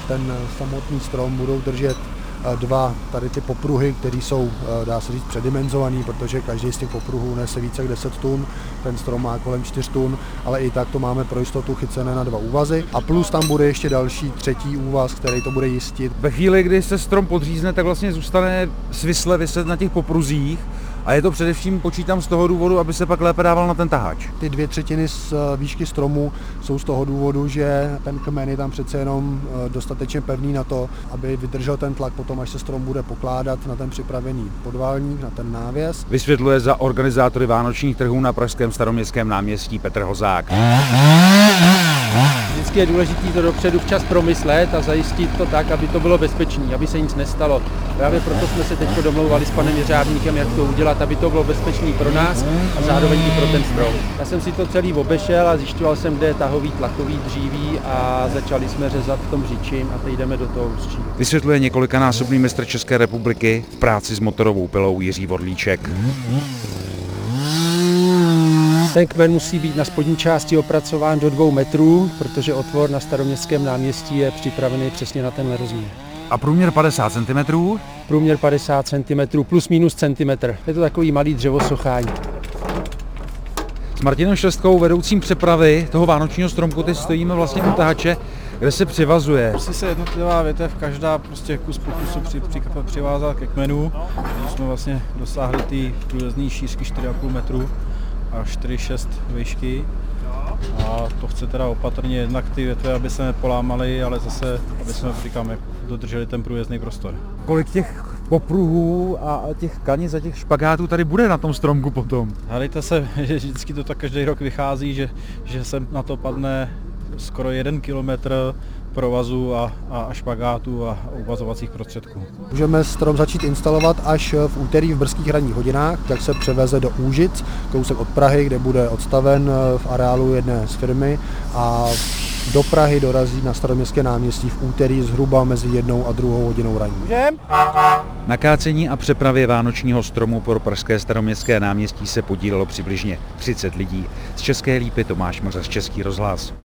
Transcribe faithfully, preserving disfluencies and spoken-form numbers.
ten samotný strom budou držet dva tady ty popruhy, které jsou, dá se říct, předimenzovaný, protože každý z těch popruhů nese více jak deset tun, ten strom má kolem čtyř tun, ale i tak to máme pro jistotu chycené na dva úvazy. A plus tam bude ještě další třetí úvaz, který to bude jistit. Ve chvíli, kdy se strom podřízne, tak vlastně zůstane svisle viset na těch popruzích. A je to především, počítám, z toho důvodu, aby se pak lépe dával na ten tahač. Ty dvě třetiny z výšky stromu jsou z toho důvodu, že ten kmen je tam přece jenom dostatečně pevný na to, aby vydržel ten tlak potom, až se strom bude pokládat na ten připravený podválník, na ten návěs. Vysvětluje za organizátory vánočních trhů na pražském Staroměstském náměstí Petr Hozák. Vždycky je důležité to dopředu včas promyslet a zajistit to tak, aby to bylo bezpečné, aby se nic nestalo. Právě proto jsme se teď domlouvali s panem Jeřábníkem, jak to udělat, aby to bylo bezpečné pro nás a zároveň i pro ten strom. Já jsem si to celý obešel a zjišťoval jsem, kde je tahový, tlakový dříví a začali jsme řezat v tom říčím a teď jdeme do toho ústří. Vysvětluje několikanásobný mistr České republiky v práci s motorovou pilou Jiří Vodlíček. Ten kmen musí být na spodní části opracován do dvou metrů, protože otvor na Staroměstském náměstí je připravený přesně na tenhle rozměr. A průměr padesát centimetrů? Průměr padesát centimetrů, plus minus centimetr. Je to takový malý dřevosochání. S Martinem Šlestkou, vedoucím přepravy toho vánočního stromku, teď stojíme vlastně u tahače, kde se přivazuje. Musí se jednotlivá větev, každá prostě kus po kusu při, při, přivázat ke kmenu. My jsme vlastně dosáhli té průjezdné šířky čtyři a půl metru a čtyři šest výšky. A to chce teda opatrně jednak ty větve, aby se nepolámaly, ale zase, aby jsme, říkám, dodrželi ten průjezdný prostor. Kolik těch popruhů a těch kanic a těch špagátů tady bude na tom stromku potom? Hádejte se, že vždycky to tak každý rok vychází, že, že sem na to padne skoro jeden kilometr provazu a, a, a špagátů a uvazovacích prostředků. Můžeme strom začít instalovat až v úterý v brzkých ranních hodinách, tak se převeze do Úžic, kousek od Prahy, kde bude odstaven v areálu jedné z firmy a do Prahy dorazí na Staroměstské náměstí v úterý zhruba mezi jednou a druhou hodinou ranní. Na kácení a přepravě vánočního stromu pro pražské Staroměstské náměstí se podílelo přibližně třicet lidí. Z České Lípy Tomáš Mrza, Český rozhlas.